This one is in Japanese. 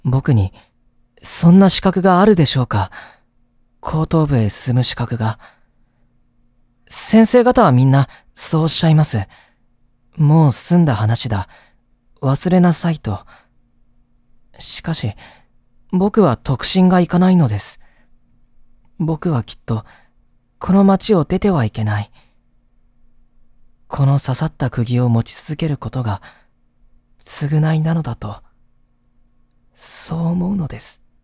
僕に、そんな資格があるでしょうか。高等部へ進む資格が。先生方はみんな、そうおっしゃいます。もう済んだ話だ。忘れなさいと。しかし、僕は特進がいかないのです。僕はきっと、この町を出てはいけない。この刺さった釘を持ち続けることが、償いなのだと、そう思うのです。